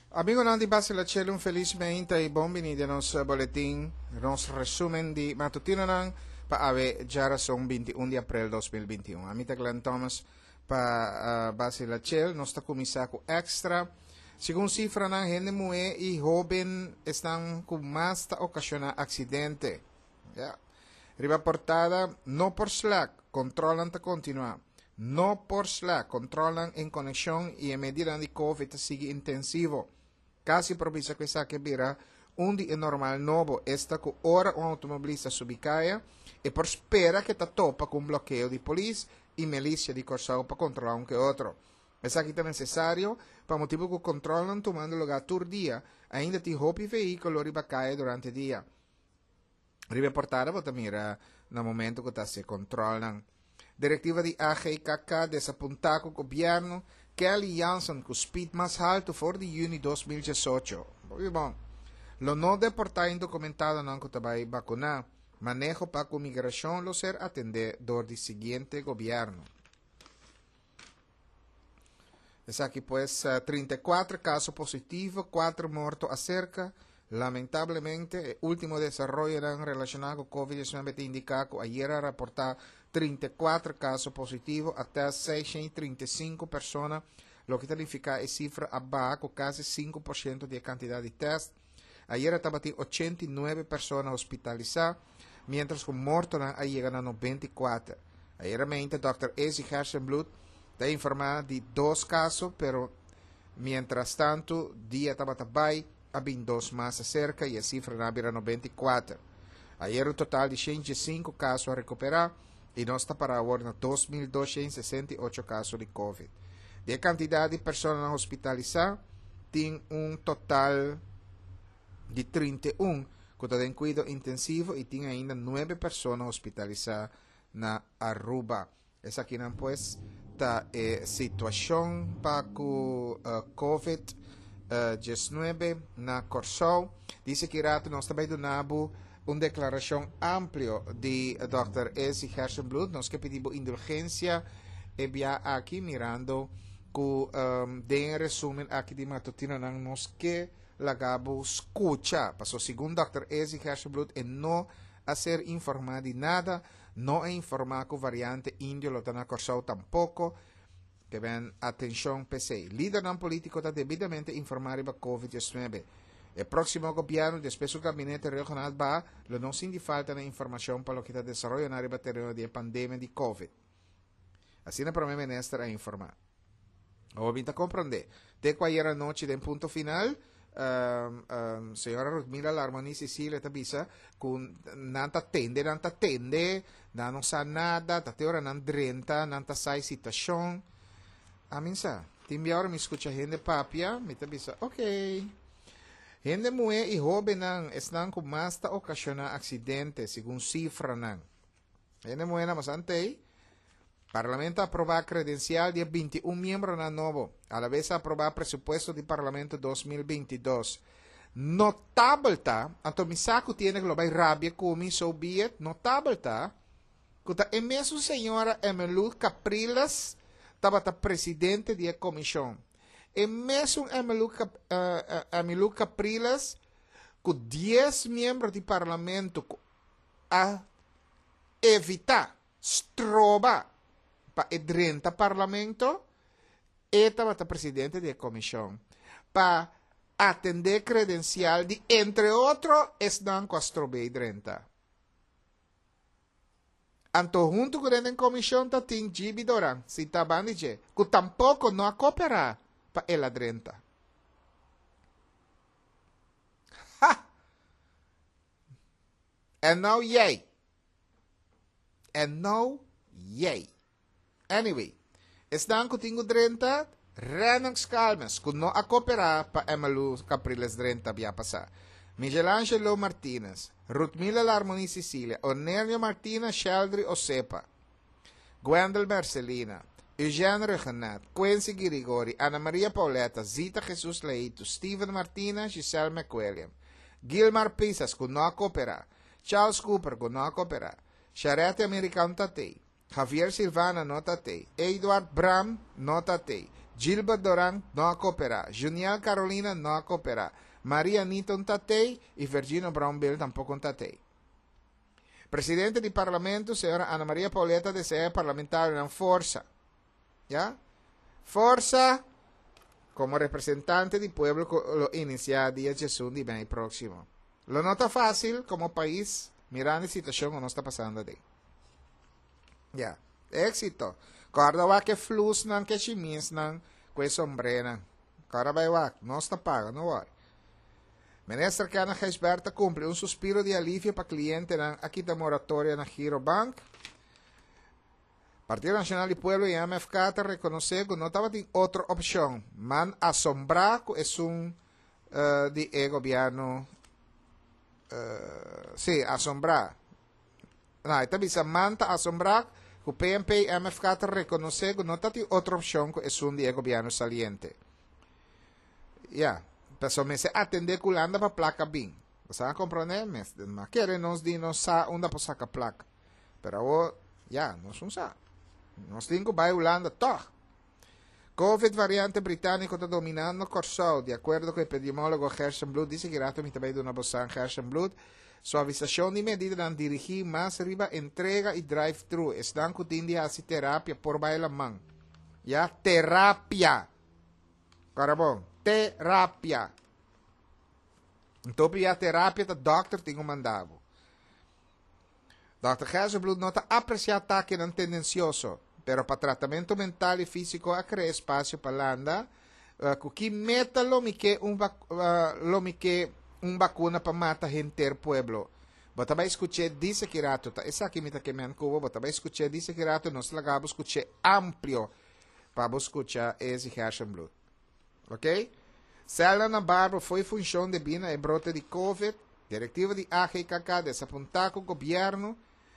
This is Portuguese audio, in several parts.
Amigo Nandi Basilacello, felizmente e benvenuti al nostro boletim, il nostro resumen di mattutino pa ave già sono 21 di aprile 2021. Amita Glenn Thomas pa Basilacello, nostro commissario extra. Secondo cifra ng gente mue i joven están con más ocasiona accidente. Yeah. Riba portada, no por Slack, controlan ta continua. No por Slack, controlan en conexión y en medida de COVID sigue intensivo. Casi provvisa questa che bira un di normal novo esta con ora un automobilista subicaia e por spera che ta topa con bloqueo di police e milizia di Corsao para controlar un che otro. Essa aqui é necessário para motivo que controlam tomando lugar tur dia, ainda ti hopi veículo ribacaia durante o dia. Ribe portada vota mira no momento que se controlam. Diretiva di AGKK desapuntar com o governo que a aliança com o speed mais alto for de junho de 2018. Muito bom. Lo no deportar indocumentado não que vai vacunar, manejo para a migração lo ser atender do seguinte governo. Es aquí pues 34 casos positivos, 4 muertos acerca. Lamentablemente, el último desarrollo relacionado con COVID-19 indica que ayer reportado 34 casos positivos, hasta 635 personas, lo que significa es cifra abajo, casi 5% de cantidad de test. Ayer estaba 89 personas hospitalizadas, mientras que muertos llegan a 94. Ayer mente Dr. Ezi Hersenblut está informada de 2 casos, pero mientras tanto, día estaba tabay, había 2 más cerca y la cifra era 94. Ayer un total de 105 casos a recuperar y no está para ahora 2.268 casos de COVID. De cantidad de personas hospitalizadas, tiene un total de 31 que están en cuidado intensivo y tiene ainda 9 personas hospitalizadas na Aruba. Esa aquí no pues situação para o COVID-19 na Corsou. Dice que rato nós também donamos uma declaração ampla de Dr. Ezi Hersenblut. Nós que pedimos indulgência e via aqui mirando que den resumen aqui de matutino nós que lagabo escucha. Passou segundo Dr. Ezi Hersenblut e não a ser informado de nada. No he informado que variante indio lo tana Corsao tampoco, que ven atención PC. Líder non político está debidamente informado sobre COVID-19. El próximo gobierno, después su gabinete regional va, lo no sin falta de información para lo que está desarrollando en el terreno de pandemia de COVID. Así no promete ministro a informar. Obviamente comprende. De ayer noche de punto final, señora Rudmila Larmoni Sicilia tabisa kun nanta tende non sa nada tate ora nan drenta nanta sai situación amin sa timbi ora mi escucha gente papia mi tabisa okay gente mue y joven nan están con más ocasiona accidente según cifra nan gente mue na masante Parlamento aprobar credencial de 21 miembros na novo, a la vez aprobar presupuesto de Parlamento 2022. Notable tá, anto mi saco tiene que lo vai rabia como so be it, notable tá, que é mesmo senhora Emelu Capriles, estava presidente da comissão. É mesmo Emelu Capriles, com 10 membros do Parlamento a evitar, stroba, para el 30 Parlamento, estaba presidente de comisión, para atender credencial de, entre otros, están Castrobey 30. Anto junto con la comisión, está Gibi Doran, si está bandije, que tampoco no coopera para el 30. Ha! And now, yay. And now, yay. Anyway, están contigo 30, Renax Calmes, que não a cooperar para Emelu Capriles 30 via passar. Michelangelo Martinez, Rutmila Larmoni Sicilia, Ornelio Martina Sheldry Osepa, Gwendel Marcelina, Eugene Regenat, Quincy Girigori, Ana Maria Pauleta, Zita Jesus Leito, Steven Martina, Giselle McWilliam, Gilmar Pisas, que não a cooperar, Charles Cooper, que não a cooperar, Charette Americano Tatei, Javier Silvana, nota T. Edward Bram, nota T. Gilbert Doran não coopera. Juniel Carolina não coopera. Maria Newton Tatei e Virginia Brown Bill tampouco tatei. Presidente do Parlamento, senhora Ana Maria Pauleta, deseja parlamentar na força. ¿Ya? Força como representante del pueblo lo inicia dia 16 de maio próximo. Lo nota fácil como país mirando a situação que não está passando de. Ya, éxito. Cada vez que flus nan que chimis nan que sombrena. Cada vez não está paga, não vai. Minister Kana Geisberta cumpre um suspiro de alívio para cliente nan aqui da moratória na Girobank. Partido Nacional do Pueblo e MFK te reconheceu que não estava em outra opção. Man assombrar que é de governo. Sim, assombrar. Não, então bisa man ta assombrar que o PNP e MFK te reconheceu que não estava em outra opção que é de governo saliente. Ya, pessoal se atender que anda para placa bem. Você vai compreender? Mas querem nos dizer não sabe onde para sacar placa. Pero ya, não sabe. Nós temos que vai Holanda, toch. Covid variante britânico está dominando Corsol, de acordo com o epidemiólogo Gershon Blood, disse que rato me também na bolsa Gershon Blood, suavização de medida de dirigir mais riba entrega e drive-thru, estão cutindo a terapia por bailaman. Ya, terapia. Carabão, terapia. Então, a terapia da doctor tem mandado. Dr. Gershon Blood nota apreciar ataque não tendencioso. Pero para tratamento mental e físico a criar espaço para landa, que meta lo que vacuna para matar gente do pueblo. Bota vai escutar dice que rato, essa aqui me tá que me ancubo, bota vai escutar dice que rato nós lagamos escutar amplio para escutar esse Gershon Blood. Ok? Sala na barba foi função de bina e brote de Covid, diretiva de AGKK desapontar com o governo,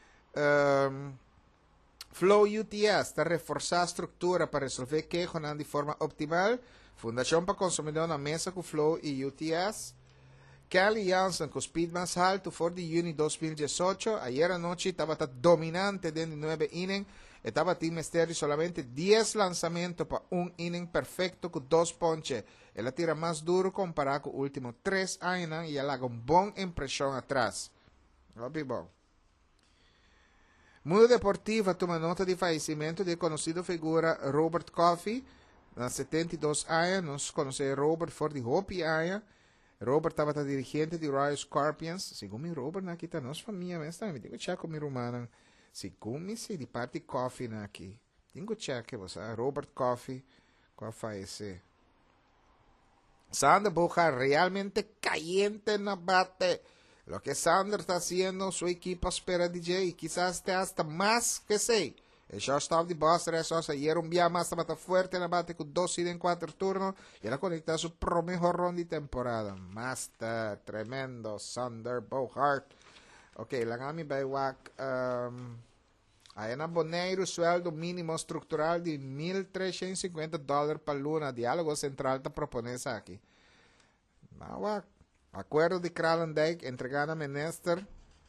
Flow UTS está reforçar a estrutura para resolver queixas de forma optimal. Fundação para Consumidor na mesa com Flow e UTS. Kelly Jansen com speed mais alto for de junho de 2018. Ayer a noite estava dominante dentro de 9 innings. Estava Team Mysterio solamente 10 lançamentos para inning perfeito com 2 ponches. Ela tira mais duro comparado com o último 3 innings e ela dá uma boa impressão atrás. Óbvio bom. Mundo Deportivo toma nota de falecimento de conhecido figura Robert Coffey, na 72 anos, conhece Robert for de Hopi anos. Robert estava dirigente de Royal Scorpions. Segundo Robert, aqui está nossa família, mas também tenho que checar com minha irmã. Segundo se de parte Coffey aqui. Tenho que checar você, Robert Coffey, qual falece. Sander Boja realmente caliente na bate. Lo que Sander está haciendo, su equipo espera DJ, quizás esté hasta más que 6. El shortstop de Boston Red Sox ayer un día más estaba fuerte en el bate con 2 y en 4 turnos y él conecta su mejor ronda de temporada. Master, tremendo, Sander Bohart. Ok, la gami baywak. Hay un boneiro sueldo mínimo estructural de $1,350 para luna. Diálogo central te propone aquí. Nawak. Acuerdo de Kralendijk entregado a Minister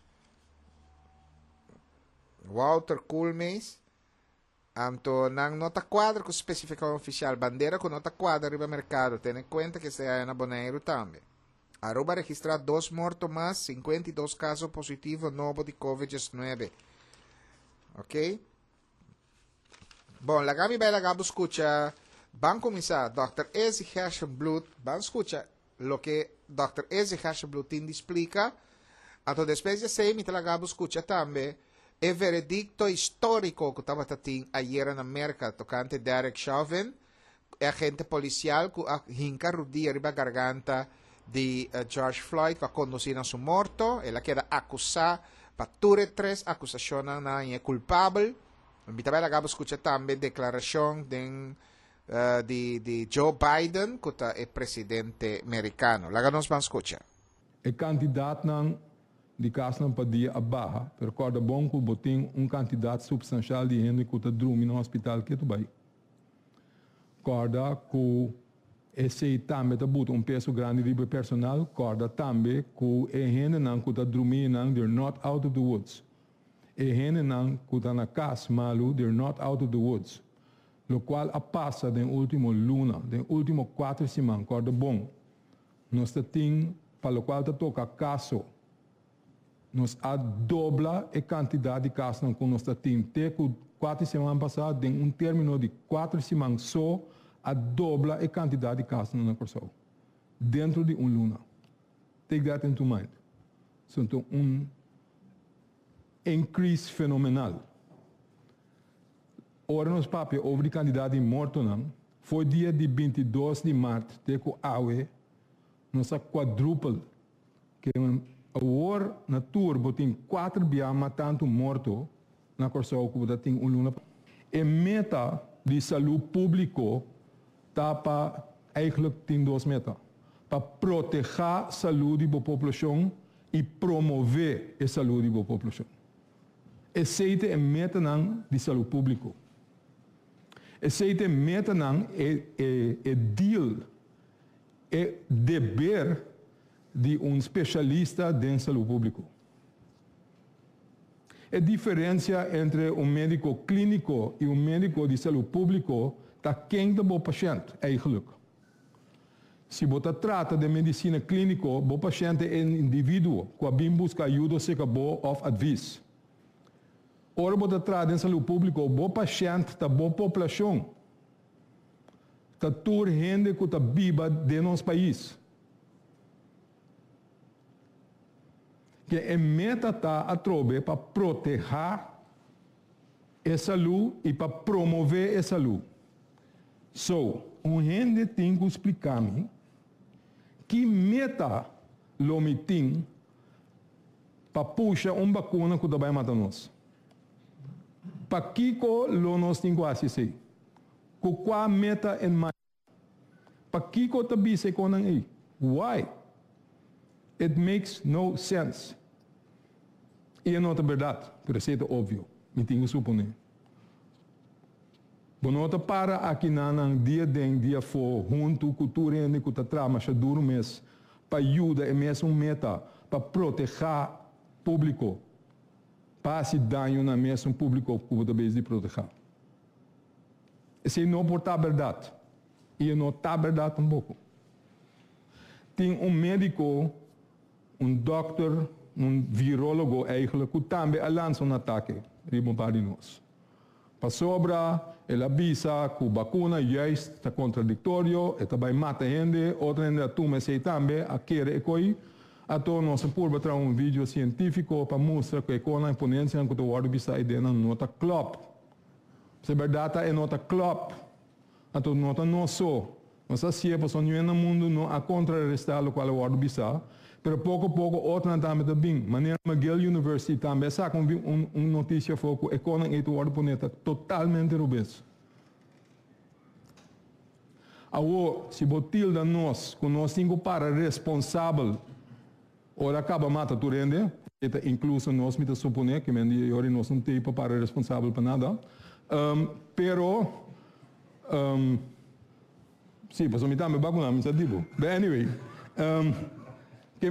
Walter Koolmees. Anto nang nota quadra com especificação oficial bandeira com nota quadra arriba mercado. Tendo em conta que se é na Bonaire também. Aruba registra 2 mortos mais, 52 casos positivos novos de Covid-19. Ok? Bom, la gami vai la gabo escucha. Van começar Dr. Ezi Gershon Blood. Van escucha lo que Dr. Ezi Gershon Blood explica. Anto depois de sei, me talagabo escucha também o veredicto histórico que estava tating ayer na América tocante Derek Chauvin, agente policial que hinca rodilla arriba garganta de George Floyd que conducido a su morto. Ela queda acusada para 3 acusações na culpável. Me talagabo escucha também declaração de Joe Biden, que é presidente americano. Laga nos van escucha. O candidato de caso não podia abaixar, pero corda bom que botem candidato substancial de gente que está dormindo no hospital que tu vai. Corda que esse também está botando peso grande de personal, corda também que a gente não que está dormindo, they're not out of the woods. A gente não que está na casa malu, they're not out of the woods. lo qual a passa den último luna, den último 4 semanas, corda bom. Nós tem, para o qual toca caso, nós a dobla a quantidade de casos que nós temos. Até 4 semanas passadas, em término de 4 semanas só, a dobla a quantidade de casos na Corsão. Dentro de luna. Take that into mind. Então, increase fenomenal. Ora nos papel over a quantidade de mortos, foi dia de 22 de março, teco awe, nossa quadruple, que a hora na tour, botem 4 biama tanto morto, na Corsão, que tem luna. E meta de saúde pública, tá eigenlijk tem 2 metas. Para proteger a saúde da população e promover a saúde da população. Esse é a meta de saúde pública. Esse é a meta é deal, é dever de especialista de saúde pública. A diferença entre médico clínico e médico de saúde pública está quem do paciente, eigenlijk. Se você trata de medicina clínica, o paciente é um indivíduo que vem buscar ajuda se acabou of advice. Ora, você trata de saúde pública, o paciente está boa população. Está toda gente que está viva de nosso país. Que a meta está a trobe para proteger a saúde e para promover a saúde. So, gente tem que explicar-me que meta lo me tem para puxar vacuna que vai matar nós. Para que lo nós tem que assistir? Qual meta em mais? Para que está bisa com aí? Why? It makes no sense. E não é verdade, mas é óbvio. Me tenho que suponer. Bonota para aqui na dia for junto cultura e que está mas duro mês para ajuda é mesmo meta para proteger público para se danho na mesmo público que você deve proteger. Esse não porta verdade e não está verdade um pouco. Tem médico, doutor, virólogo eigenlijk que também lança ataque ribo para nós. Para sobra ela avisa que a vacuna já está contraditório, está vai matar gente, outra ainda toma se também, a querer coi, a todos nós por trazer vídeo científico para mostrar que a imponência que o guarda bisa ideia na nota club. Se verdade é nota club, a todos nota não só, mas assim é para no mundo não a contrarrestar o qual o guarda bisa, pero pouco a pouco outra também também, maneira McGill University também saca notícia foi que a economia do guarda planeta totalmente rubes. Agora, se botil da nós, que nós temos para responsável, ora acaba mata tu rende, incluso nós me suponer que ora nós não temos para responsável para nada, pero sim, mas me também bagulho, me digo. But anyway, que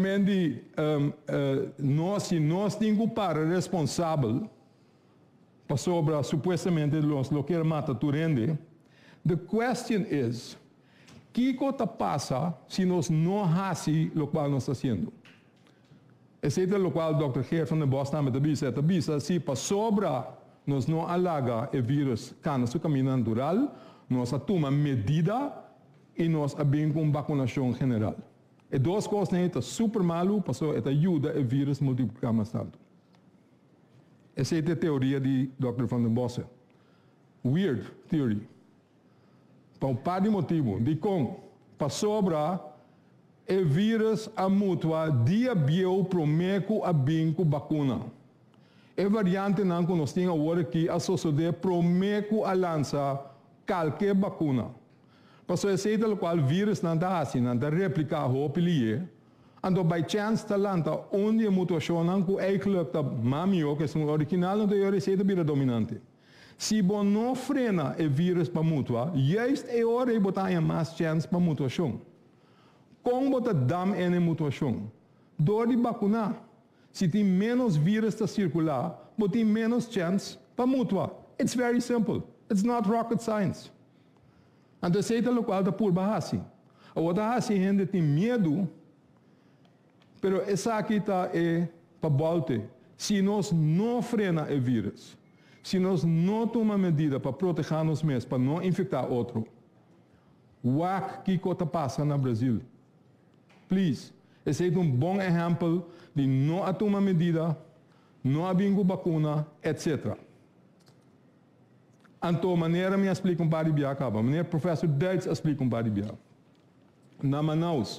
nós temos para responsável para sobre supostamente los lo que mata tu rende. The question is, que coisa passa se nós não fazemos o qual nós estamos fazendo? Esse é o qual o Dr. Geert van den Bos também avisa, se para sobra nós não alaga o vírus cana seu caminho natural, nós toma medida e nós abrimos uma vacinação general. E duas coisas são super malo, passou esta ajuda o vírus multiplicar mais tanto. Essa é a teoria de Dr. van den Bos. Weird theory. Para um par de motivos, de com para sobra o vírus a mutua dia bio promeco a binco vacuna. E variante não que nós temos agora que a sociedade promeco a lança qualquer vacuna. Passou a ser o qual vírus não está assim, não está replicar o pilier. Ando by chance está lança onde a mutação não que eigenlijk está mamio que é o original não tem receita vira dominante. Se você não frena o vírus para mutua, juist é hora de botar mais chance para mutação. Como você dá em mutação? Door de vacunar. Se tem menos vírus a circular, você tem menos chance para mutua. It's very simple. It's not rocket science. Então, aceita o qual está por baixo. A outra gente tem medo, mas essa aqui está para volta. Se nós não frenar o vírus, se nós não tomar medida para proteger nós mesmos, para não infectar outro, o que está passando no Brasil? Please, esse é um bom exemplo de não tomar medida, não haver vacuna, etc. Então, maneira me explica para o acaba, maneira professor Deitz explica para o na Manaus,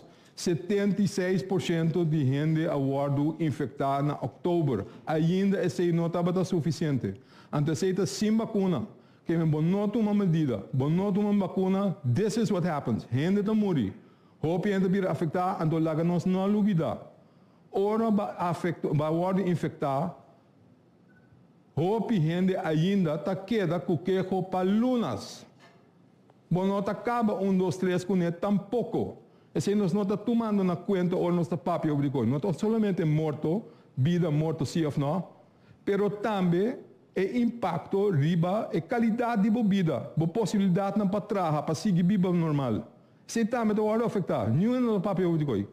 76% de gente aguardo infectada na outubro. Ainda esse não estava suficiente. Antes de sem vacuna, que não toma medida, não toma vacuna, this is what happens. Gente está morrer. Hope gente vir afetar, então lá nós não olvidar. Ora vai infectar, hope gente ainda está queda com queijo para lunas. Bom, não acaba 1, 2, 3 com ele tampouco. Esse nós não está tomando na conta ou nossa papel obrigou. Não está somente morto, vida morto, sim ou não, pero também é impacto riba e qualidade de vida, a possibilidade na patraja para seguir vida normal. Se também está afetar, nenhum no papel obrigou.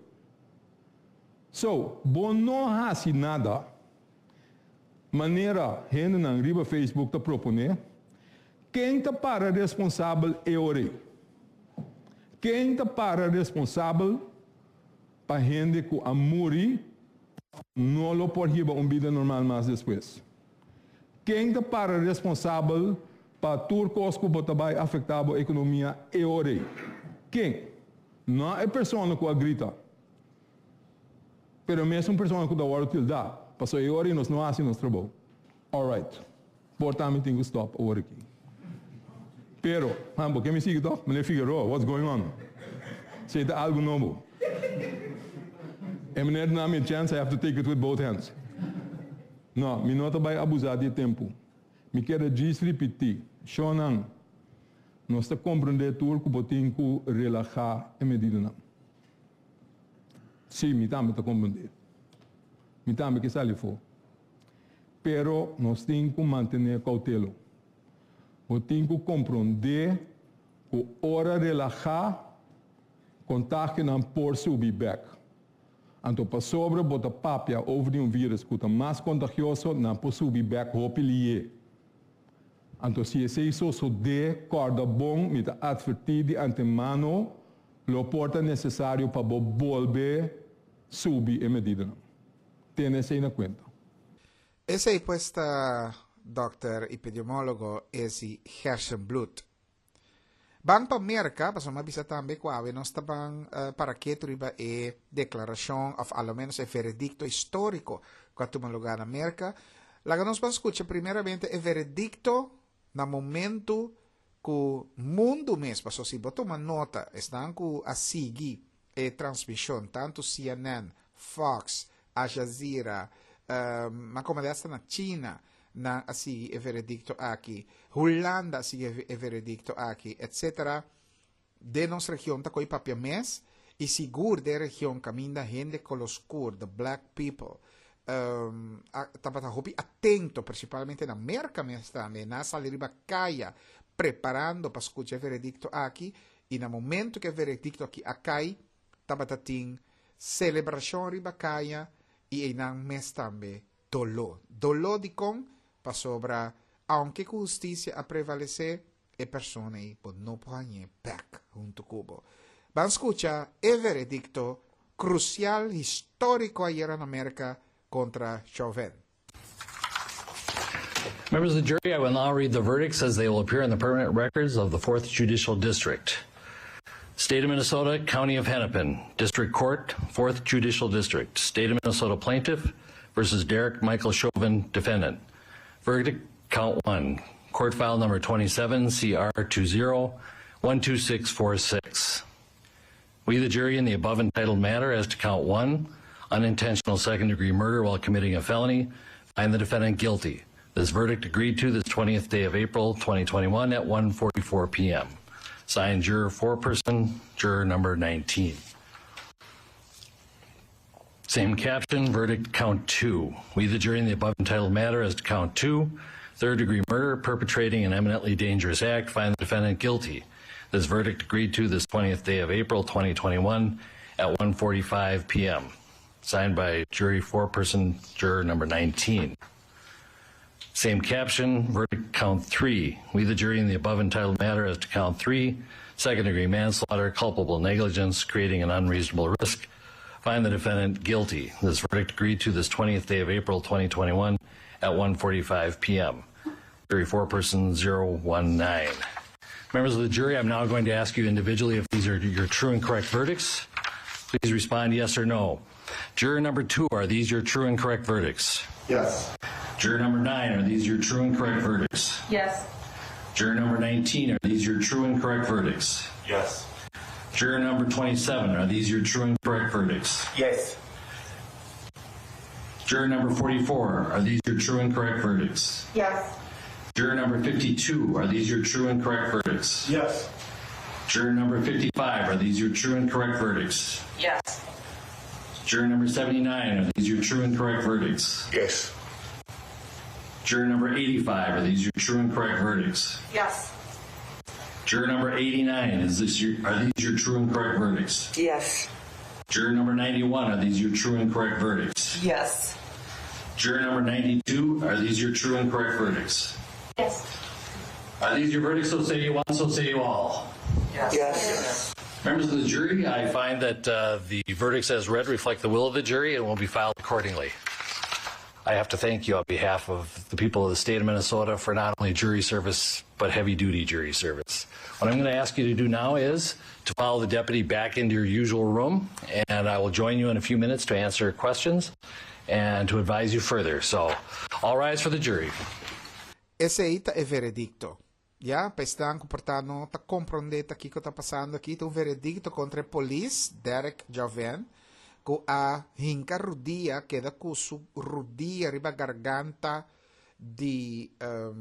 So, bom não há nada. Maneira gente na riba Facebook está propondo. Quem está para responsável é o rei. Quem está para responsável para gente que a morrer não lo pode ir uma vida normal mais depois. Quem está para responsável para turcos que vai afetar a economia é o rei. Quem? Não é a pessoa que grita. Pero mesmo pessoa que dá hora de dá. Passou a hora e nós não fazemos nosso trabalho. All right. Portanto, tem que stop a hora aqui. Pero, Hambo, quem me sigue, então? Me Figueroa, what's going on? Say that algo novo. And when I have a chance, I have to take it with both hands. Não, me não vai abusar de tempo. Me quero repetir. Shonan, nós estamos compreendendo tudo que botem que relaxar a medida não. Sim, me também está compreendendo. Me também que sale for. Pero nós temos que manter cautela. Eu tenho que compreender que a hora de relaxar, contar que não por subir back. Então, para sobre, bota papia over um vírus que é mais contagioso, não por subir back, hopelier. Então, se esse isso só de corda bom, me dá advertir de antemano, o porta necessário para volver subir a medida. Tem isso aí na conta. Esse aí, pues, está... Dr. Epidemiólogo esse Hersenblut. Bang pa Amerika, paso mabisa tambe kwawe, nós tabang para que riba e declaração, of ao menos e veredicto histórico que toma lugar na América. Laga nós vamos escutar primeiramente e veredicto na momento que o mundo mesmo, paso si botou uma nota, estão com a seguir e transmissão, tanto CNN, Fox, Al Jazeera, mas como desta na China, na assim é veredicto aqui, Holanda assim é veredicto aqui, etc. De nossa região tá com papel mês e seguro de região caminha gente coloscur, the black people, tá atento, principalmente na América mesmo também, na saliriba caia, preparando para escutar o veredicto aqui e no momento que o veredicto aqui acai, tá tem celebração riba caia e na mês também dolor de com para sobra, aunque a justiça a prevalecer, e persone não podem back junto cubo. Vamos escuchar o veredicto crucial histórico ayer na América contra Chauvin. Members of the jury, I will now read the verdicts as they will appear in the permanent records of the 4th Judicial District. State of Minnesota, County of Hennepin, District Court, 4th Judicial District. State of Minnesota Plaintiff versus Derek Michael Chauvin, Defendant. Verdict, count 1. Court file number 27, CR20 12646. We, the jury, in the above entitled matter as to count 1, unintentional second-degree murder while committing a felony, find the defendant guilty. This verdict agreed to this 20th day of April 2021 at 1:44 p.m. Signed, juror foreperson, juror number 19. Same caption, verdict count 2. We, the jury, in the above entitled matter as to count 2, third-degree murder, perpetrating an eminently dangerous act, find the defendant guilty. This verdict agreed to this 20th day of April 2021 at 1:45 p.m. Signed by jury foreperson, juror number 19. Same caption, verdict count 3. We, the jury, in the above entitled matter as to count 3, second-degree manslaughter, culpable negligence, creating an unreasonable risk, find the defendant guilty. This verdict agreed to this 20th day of April 2021 at 1:45 p.m. Jury foreperson 019. Members of the jury, I'm now going to ask you individually if these are your true and correct verdicts. Please respond yes or no. Juror number 2, are these your true and correct verdicts? Yes. Juror number 9, are these your true and correct verdicts? Yes. Juror number 19, are these your true and correct verdicts? Yes. Juror number 27, are these your true and correct verdicts? Yes. Juror number 44, are these your true and correct verdicts? Yes. Juror number 52, are these your true and correct verdicts? Yes. Juror number 55, are these your true and correct verdicts? Yes. Juror number 79, are these your true and correct verdicts? Yes. Juror number 85, are these your true and correct verdicts? Yes. Juror number 89, are these your true and correct verdicts? Yes. Juror number 91, are these your true and correct verdicts? Yes. Juror number 92, are these your true and correct verdicts? Yes. Are these your verdicts, so say you one, so say you all? Yes. Yes. Members of the jury, I find that the verdicts as read reflect the will of the jury and will be filed accordingly. I have to thank you on behalf of the people of the state of Minnesota for not only jury service, but heavy-duty jury service. What I'm going to ask you to do now is to follow the deputy back into your usual room, and I will join you in a few minutes to answer questions and to advise you further. So, all rise for the jury. Ese ita e veredicto. Ya, pa están comportando, ta comprendeta aqui que está passando aqui, um veredicto contra police Derek Chauvin, que a hinca rudia, queda com su rudia riba garganta de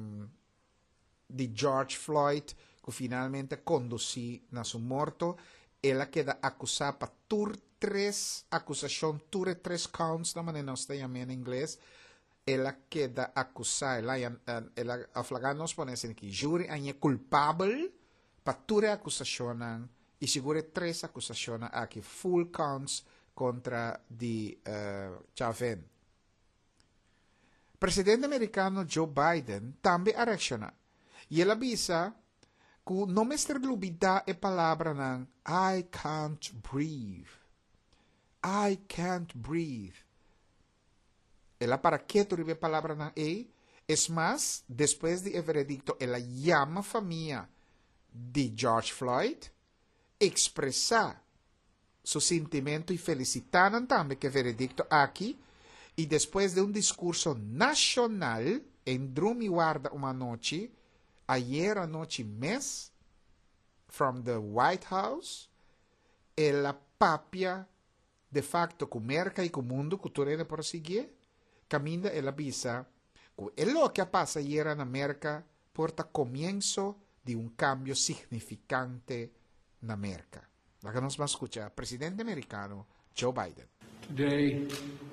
George Floyd, que finalmente conduci na su morto. Ela queda acusada para tres acusação, tres counts, na maneira não está em inglês. Ela queda acusada, ela aflaganos ponesse aqui, júri é culpável para toda acusação e segura três acusações aqui, full counts contra de Chauvin. Presidente americano Joe Biden também reacciona e ele avisa que não me olvidar a palavra ng I can't breathe. I can't breathe. Ela para que tu ribe palavra na es más, después de veredicto, ela llama familia de George Floyd, expresa su sentimiento y felicitar también que veredicto aquí, y después de un discurso nacional en Drum y Guarda una noche, ayer anoche mes, from the White House, ela papia de facto con merca y con mundo que tu rene por seguir, camina e la avisa que lo que pasa ayer en América porta comienzo de un cambio significante en América. La que nos va a escuchar, presidente americano Joe Biden. Today,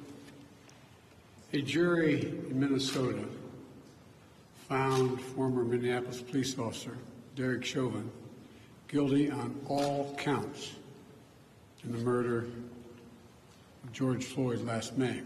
a jury in Minnesota found former Minneapolis police officer Derek Chauvin guilty on all counts in the murder of George Floyd last May.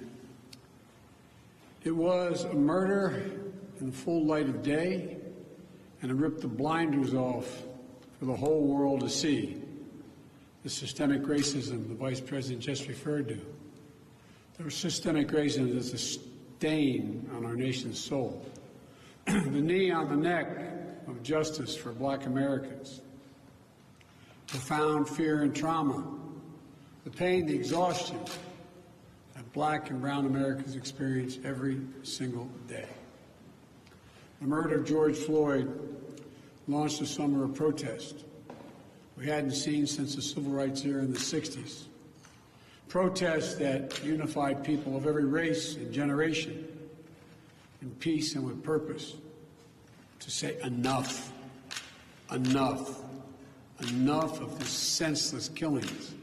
It was a murder in the full light of day, and it ripped the blinders off for the whole world to see. The systemic racism the Vice President just referred to. The systemic racism is a stain on our nation's soul. The knee on the neck of justice for Black Americans. Profound fear and trauma. The pain, the exhaustion that Black and brown Americans experience every single day. The murder of George Floyd launched a summer of protest we hadn't seen since the civil rights era in the 60s. Protests that unified people of every race and generation in peace and with purpose to say enough, enough, enough of the senseless killings.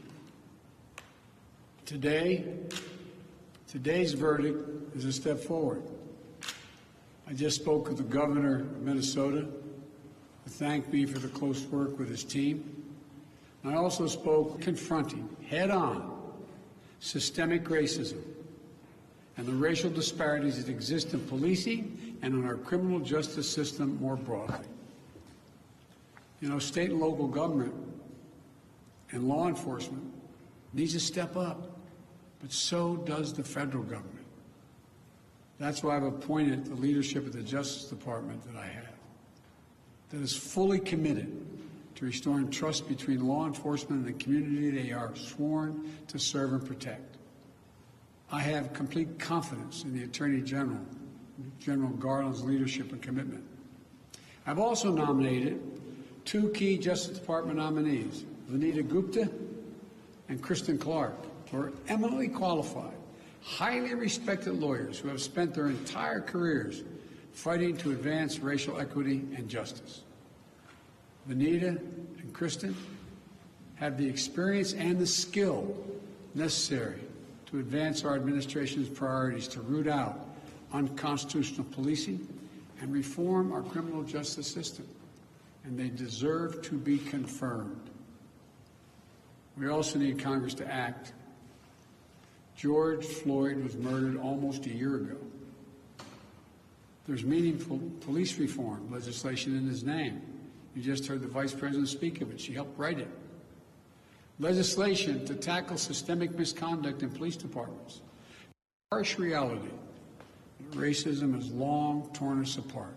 Today's verdict is a step forward. I just spoke with the governor of Minnesota, who thanked me for the close work with his team. And I also spoke confronting head-on systemic racism and the racial disparities that exist in policing and in our criminal justice system more broadly. You know, state and local government and law enforcement needs to step up, but so does the federal government. That's why I've appointed the leadership of the Justice Department that I have, that is fully committed to restoring trust between law enforcement and the community they are sworn to serve and protect. I have complete confidence in the Attorney General, General Garland's leadership and commitment. I've also nominated two key Justice Department nominees, Vanita Gupta and Kristen Clark, who are eminently qualified, highly respected lawyers who have spent their entire careers fighting to advance racial equity and justice. Vanita and Kristen have the experience and the skill necessary to advance our administration's priorities to root out unconstitutional policing and reform our criminal justice system, and they deserve to be confirmed. We also need Congress to act. George Floyd was murdered almost a year ago. There's meaningful police reform legislation in his name. You just heard the Vice President speak of it. She helped write it. Legislation to tackle systemic misconduct in police departments. Harsh reality that racism has long torn us apart.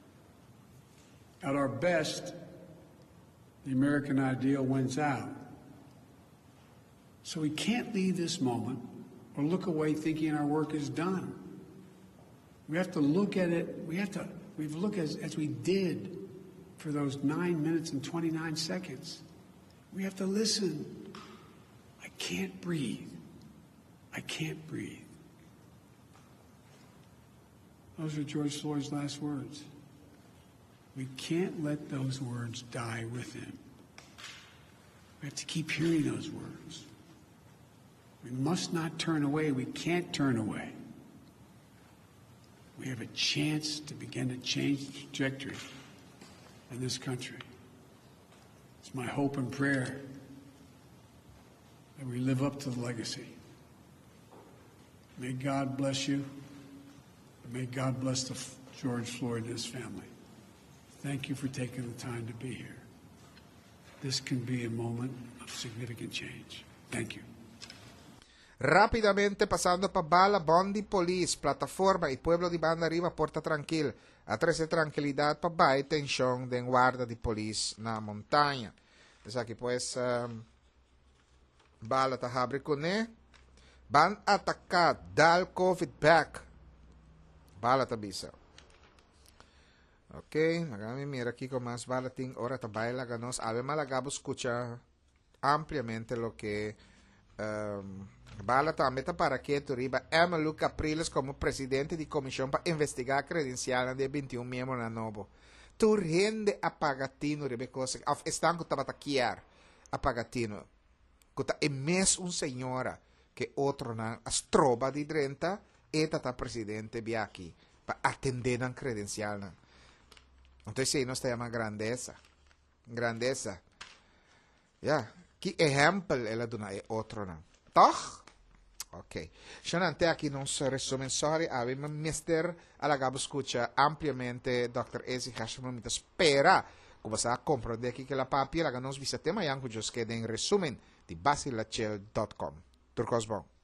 At our best, the American ideal wins out. So we can't leave this moment or look away thinking our work is done. We have to look at it, we have to look as we did for those 9 minutes and 29 seconds. We have to listen. I can't breathe. I can't breathe. Those are George Floyd's last words. We can't let those words die with him. We have to keep hearing those words. We must not turn away. We can't turn away. We have a chance to begin to change the trajectory in this country. It's my hope and prayer that we live up to the legacy. May God bless you. May God bless George Floyd and his family. Thank you for taking the time to be here. This can be a moment of significant change. Thank you. Rapidamente pasando pa bala, Bondi Police, plataforma y pueblo di Banda Arriba, Porta Tranquil, a 13 tranquilidad pa ba y tensión de guarda di police na montaña. Pues aquí pues, bala ta habre con ban atacar, dal COVID back, bala ta bisa. Ok, magami mira aquí con más balating, ora ta baila ganos, ave malagabo escucha ampliamente lo que bala também para que Turiba Emmanuel Capriles como presidente de comissão para investigar a credencial de 21 membros na novo. Tu rende apagatino Rebecosa, of estão que estava taquiar apagatino. Kuta emes senhora que outro na astroba de 30 e tata presidente biaki para atender a credencial. Então se não está uma grandeza. Grandeza. Ja, que exemplo ela dona é outro na. Toch? Ok. Shanante aqui nos resumen sorry, avem mister alagabo escucha ampliamente Dr. Ezi Hashim mi spera come sa comprende che la papia la nos visitema yanku just che in resumen di basilachel.com. Turcos bon.